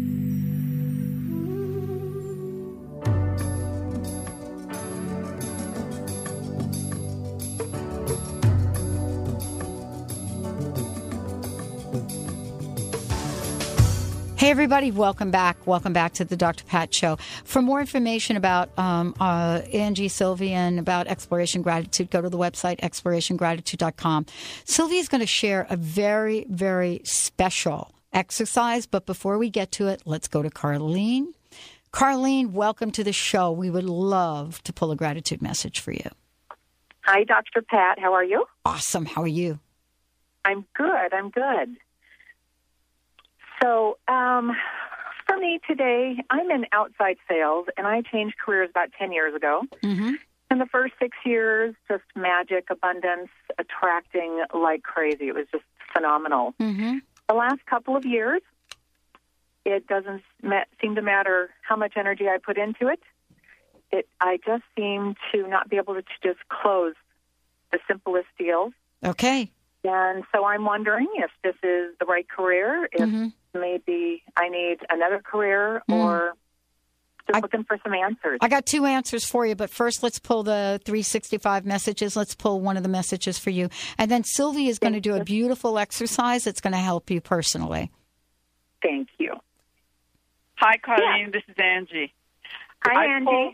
Hey, everybody. Welcome back. Welcome back to the Dr. Pat Show. For more information about Angie, Sylvia, and about Exploration Gratitude, go to the website, explorationgratitude.com. Sylvia is going to share a very, very special exercise. But before we get to it, let's go to Carlene. Carlene, welcome to the show. We would love to pull a gratitude message for you. Hi, Dr. Pat. How are you? Awesome. How are you? I'm good. So, for me today, I'm in outside sales, and I changed careers about 10 years ago. Mm-hmm. In the first 6 years, just magic, abundance, attracting like crazy. It was just phenomenal. Mm-hmm. The last couple of years, it doesn't seem to matter how much energy I put into it. I just seem to not be able to just close the simplest deals. Okay. And so I'm wondering if this is the right career, if maybe I need another career, or just looking for some answers. I got two answers for you, but first let's pull the 365 messages. Let's pull one of the messages for you. And then Sylvia is going to do a beautiful exercise that's going to help you personally. Thank you. Hi, Carlene. Yeah. This is Angie. Hi, Angie.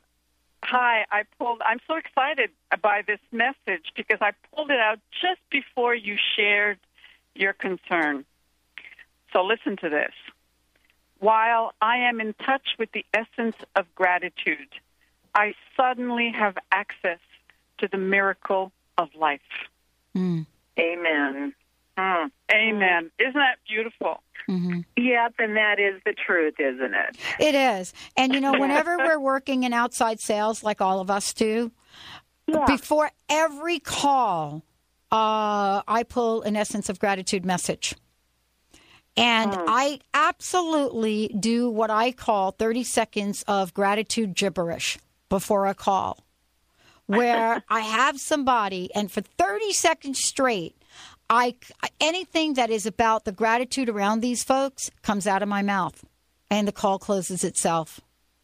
I'm so excited by this message because I pulled it out just before you shared your concern. So listen to this. While I am in touch with the essence of gratitude, I suddenly have access to the miracle of life. Mm. Amen. Amen. Isn't that beautiful? Mm-hmm. Yep, and that is the truth, isn't it? It is. And, whenever we're working in outside sales, like all of us do, before every call, I pull an essence of gratitude message. And I absolutely do what I call 30 seconds of gratitude gibberish before a call, where I have somebody, and for 30 seconds straight, anything that is about the gratitude around these folks comes out of my mouth, and the call closes itself.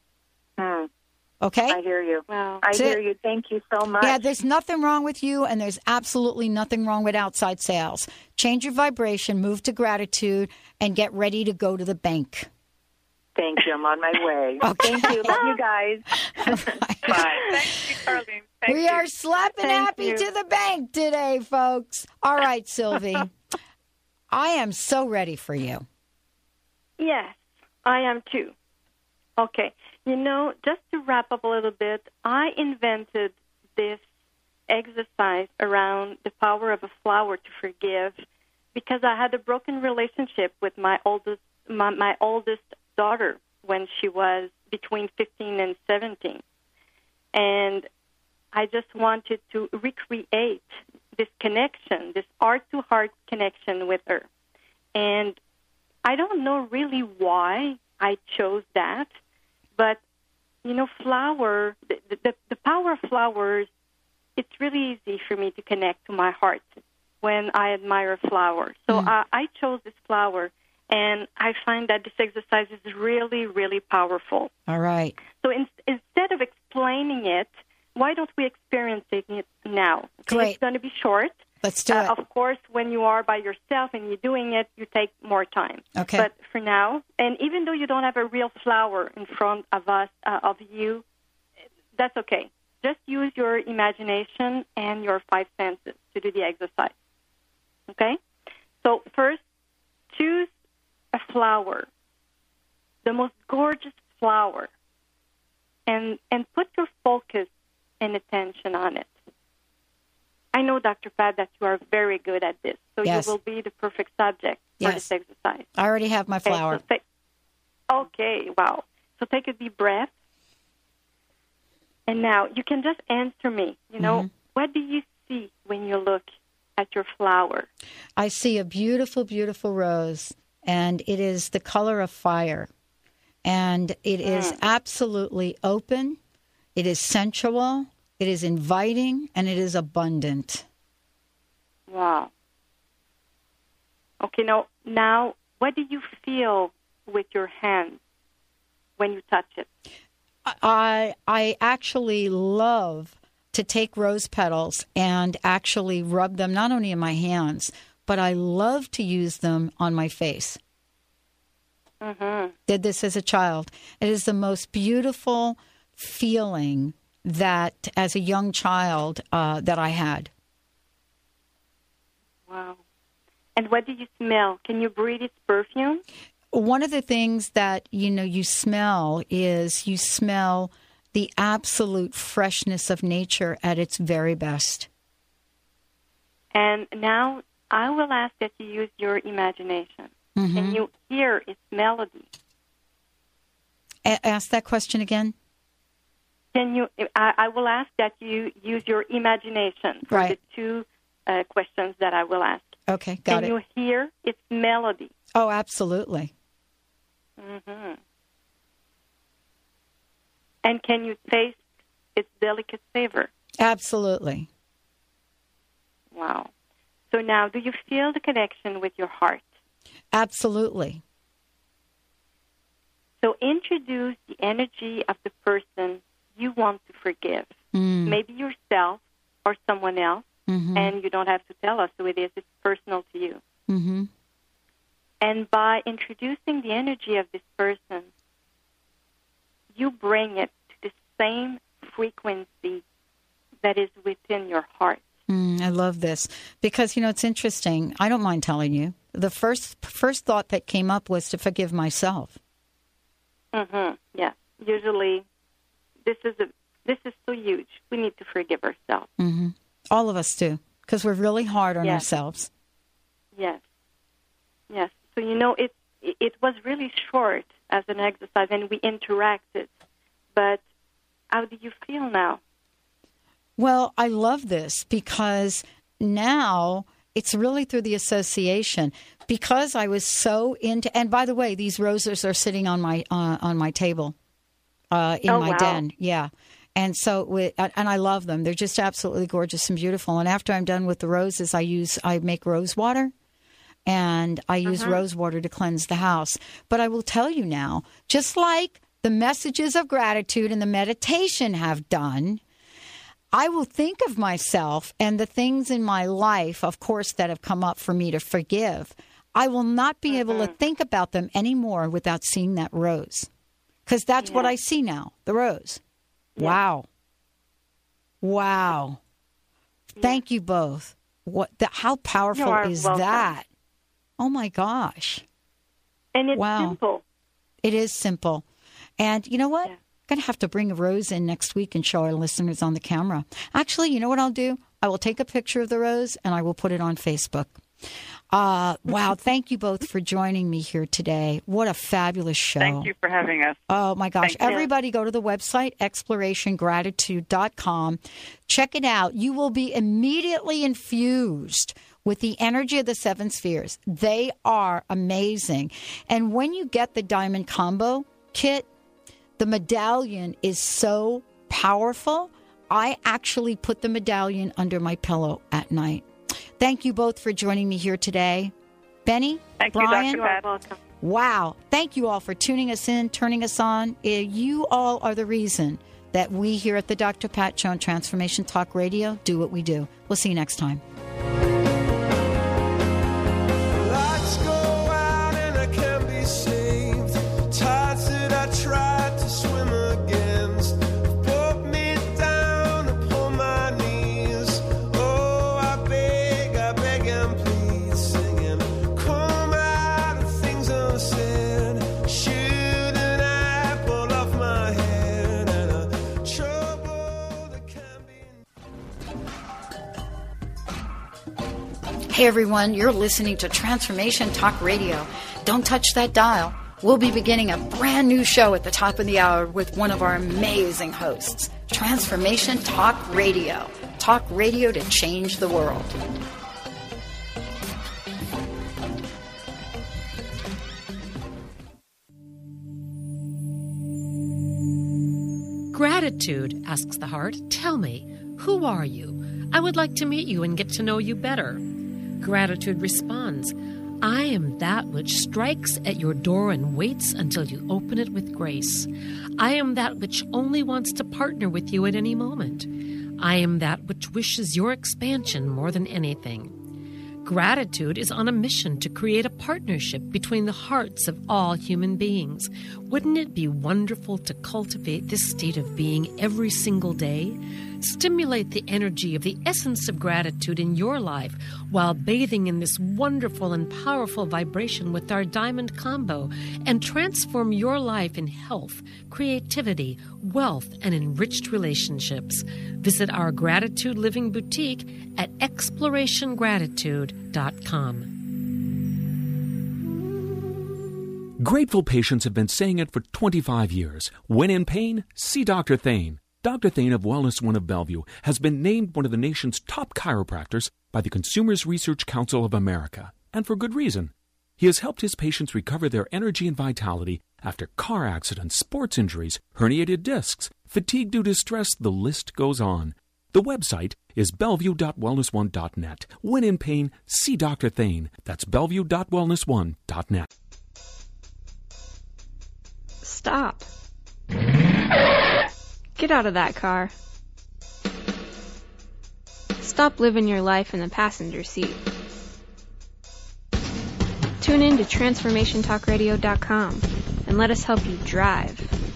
Okay? I hear you. Wow. I hear you. Thank you so much. Yeah, there's nothing wrong with you, and there's absolutely nothing wrong with outside sales. Change your vibration, move to gratitude, and get ready to go to the bank. Thank you. I'm on my way. Okay. Thank you. Love you guys. Bye. Thank you, Carlene. We are slapping happy to the bank today, folks. All right, Sylvie. I am so ready for you. Yes, I am too. Okay. Just to wrap up a little bit, I invented this exercise around the power of a flower to forgive because I had a broken relationship with my oldest daughter when she was between 15 and 17. And I just wanted to recreate this connection, this heart-to-heart connection with her. And I don't know really why I chose that, but, flower, the power of flowers, it's really easy for me to connect to my heart when I admire a flower. So I chose this flower, and I find that this exercise is really, really powerful. All right. So instead of explaining it, why don't we experience taking it now? Okay? Great. It's going to be short. Let's do it. Of course, when you are by yourself and you're doing it, you take more time. Okay. But for now, and even though you don't have a real flower in front of us, of you, that's okay. Just use your imagination and your 5 senses to do the exercise. Okay? So first, choose a flower, the most gorgeous flower, and put your focus and attention on it. I know, Dr. Pat, that you are very good at this, so yes. you will be the perfect subject for this exercise. I already have my flower. Okay, wow. So take a deep breath. And now you can just answer me. You know, what do you see when you look at your flower? I see a beautiful, beautiful rose, and it is the color of fire. And it is absolutely open. It is sensual. It is inviting, and it is abundant. Wow. Okay, now, what do you feel with your hands when you touch it? I actually love to take rose petals and actually rub them not only in my hands, but I love to use them on my face. Did this as a child. It is the most beautiful feeling that as a young child that I had. Wow. And what do you smell? Can you breathe its perfume? One of the things that, you smell is you smell the absolute freshness of nature at its very best. And now I will ask that you use your imagination. Can you hear its melody? Ask that question again. Can you? I will ask that you use your imagination for the 2 questions that I will ask. Okay, got it. Can you hear its melody? Oh, absolutely. And can you taste its delicate flavor? Absolutely. Wow. So now, do you feel the connection with your heart? Absolutely. So introduce the energy of the person you want to forgive. Maybe yourself or someone else, and you don't have to tell us who it is. It's personal to you. And by introducing the energy of this person, you bring it to the same frequency that is within your heart. I love this because, it's interesting. I don't mind telling you. The first thought that came up was to forgive myself. Yeah. Usually, this is so huge. We need to forgive ourselves. All of us do because we're really hard on ourselves. Yes. Yes. So, it was really short as an exercise, and we interacted. But how do you feel now? Well, I love this because now it's really through the association. Because I was so into, and by the way, these roses are sitting on my table in my den. Yeah. And so, and I love them. They're just absolutely gorgeous and beautiful. And after I'm done with the roses, I make rose water. And I use rose water to cleanse the house. But I will tell you now, just like the messages of gratitude and the meditation have done, I will think of myself and the things in my life, of course, that have come up for me to forgive. I will not be able to think about them anymore without seeing that rose. Because that's what I see now, the rose. Yeah. Wow. Thank you both. How powerful is that? Oh, my gosh. And it's simple. It is simple. And you know what? I'm going to have to bring a rose in next week and show our listeners on the camera. Actually, you know what I'll do? I will take a picture of the rose and I will put it on Facebook. Wow. Thank you both for joining me here today. What a fabulous show. Thank you for having us. Oh, my gosh. Thank Everybody you. go to the website, explorationgratitude.com. Check it out. You will be immediately infused with the energy of the 7 spheres. They are amazing. And when you get the Diamond Combo Kit, the medallion is so powerful. I actually put the medallion under my pillow at night. Thank you both for joining me here today. Benny, Thank Brian, you, Dr. Pat. Welcome. Wow. Thank you all for tuning us in, turning us on. You all are the reason that we here at the Dr. Pat Show on Transformation Talk Radio do what we do. We'll see you next time. Lights go out and I can't be saved. Tides that I tried to swim against put me down upon my knees. Oh, I beg and please, singing, come out of things unsaid. Shoot an apple off my head and a trouble that can be. Hey everyone, you're listening to Transformation Talk Radio. Don't touch that dial. We'll be beginning a brand new show at the top of the hour with one of our amazing hosts. Transformation Talk Radio. Talk radio to change the world. Gratitude, asks the heart. Tell me, who are you? I would like to meet you and get to know you better. Gratitude responds, I am that which strikes at your door and waits until you open it with grace. I am that which only wants to partner with you at any moment. I am that which wishes your expansion more than anything. Gratitude is on a mission to create a partnership between the hearts of all human beings. Wouldn't it be wonderful to cultivate this state of being every single day? Stimulate the energy of the essence of gratitude in your life while bathing in this wonderful and powerful vibration with our Diamond Combo and transform your life in health, creativity, wealth, and enriched relationships. Visit our Gratitude Living Boutique at explorationgratitude.com. Grateful patients have been saying it for 25 years. When in pain, see Dr. Thane. Dr. Thane of Wellness One of Bellevue has been named one of the nation's top chiropractors by the Consumers Research Council of America, and for good reason. He has helped his patients recover their energy and vitality after car accidents, sports injuries, herniated discs, fatigue due to stress, the list goes on. The website is bellevue.wellness1.net. When in pain, see Dr. Thane. That's bellevue.wellness1.net. Stop. Get out of that car. Stop living your life in the passenger seat. Tune in to TransformationTalkRadio.com and let us help you drive.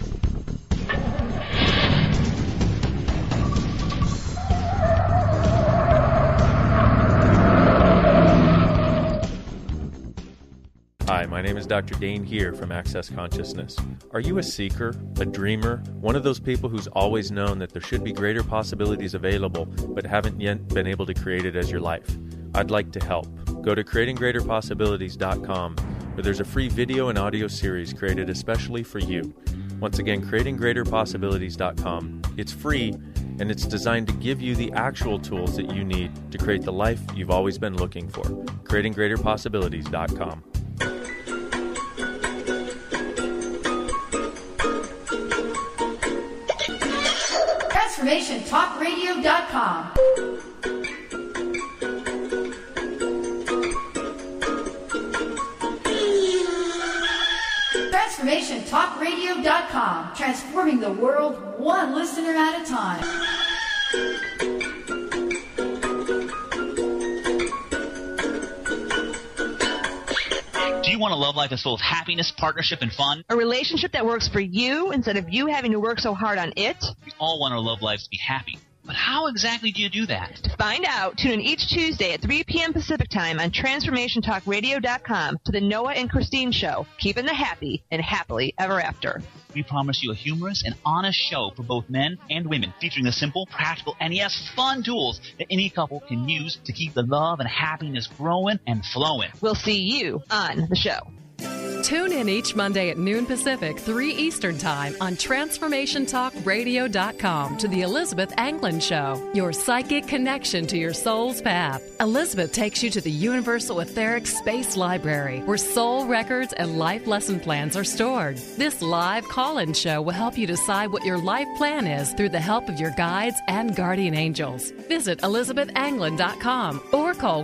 Hi, my name is Dr. Dane here from Access Consciousness. Are you a seeker, a dreamer, one of those people who's always known that there should be greater possibilities available but haven't yet been able to create it as your life? I'd like to help. Go to creatinggreaterpossibilities.com where there's a free video and audio series created especially for you. Once again, creatinggreaterpossibilities.com. It's free and it's designed to give you the actual tools that you need to create the life you've always been looking for. creatinggreaterpossibilities.com. TransformationTalkRadio.com. TransformationTalkRadio.com. Transforming the world one listener at a time. Do you want a love life that's full of happiness, partnership, and fun? A relationship that works for you instead of you having to work so hard on it? We all want our love lives to be happy. But how exactly do you do that? To find out, tune in each Tuesday at 3 p.m. Pacific Time on TransformationTalkRadio.com to the Noah and Christine Show, keeping the happy and happily ever after. We promise you a humorous and honest show for both men and women, featuring the simple, practical, and yes, fun tools that any couple can use to keep the love and happiness growing and flowing. We'll see you on the show. Tune in each Monday at noon Pacific, 3 Eastern Time on TransformationTalkRadio.com to the Elizabeth Anglin Show, your psychic connection to your soul's path. Elizabeth takes you to the Universal Etheric Space Library, where soul records and life lesson plans are stored. This live call-in show will help you decide what your life plan is through the help of your guides and guardian angels. Visit ElizabethAnglin.com or call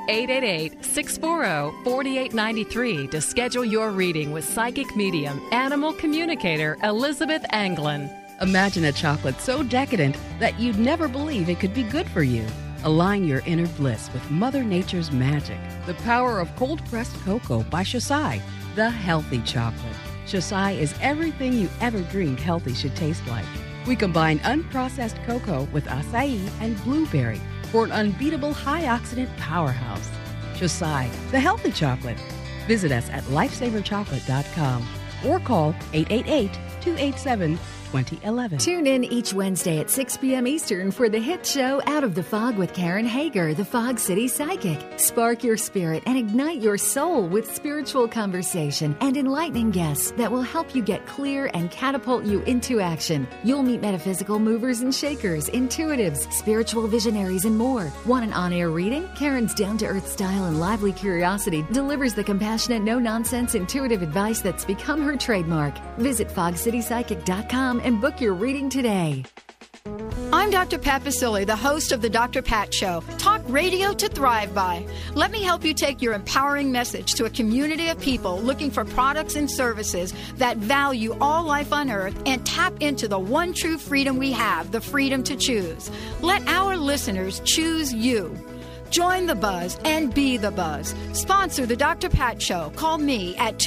1-888-640-4893 to schedule your reading with psychic medium, animal communicator Elizabeth Anglin. Imagine a chocolate so decadent that you'd never believe it could be good for you. Align your inner bliss with Mother Nature's magic. The power of cold-pressed cocoa by Shasai, the healthy chocolate. Shasai is everything you ever dreamed healthy should taste like. We combine unprocessed cocoa with acai and blueberry for an unbeatable high-oxidant powerhouse. Shasai, the healthy chocolate. Visit us at lifesaverchocolate.com or call 888-287-2011. Tune in each Wednesday at 6 p.m. Eastern for the hit show Out of the Fog with Karen Hager, the Fog City Psychic. Spark your spirit and ignite your soul with spiritual conversation and enlightening guests that will help you get clear and catapult you into action. You'll meet metaphysical movers and shakers, intuitives, spiritual visionaries, and more. Want an on-air reading? Karen's down-to-earth style and lively curiosity delivers the compassionate, no-nonsense, intuitive advice that's become her trademark. Visit fogcitypsychic.com and book your reading today. I'm Dr. Pat Basile, the host of the Dr. Pat Show. Talk radio to thrive by. Let me help you take your empowering message to a community of people looking for products and services that value all life on earth and tap into the one true freedom we have, the freedom to choose. Let our listeners choose you. Join the buzz and be the buzz. Sponsor the Dr. Pat Show. Call me at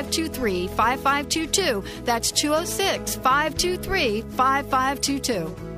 206-523-5522. That's 206-523-5522.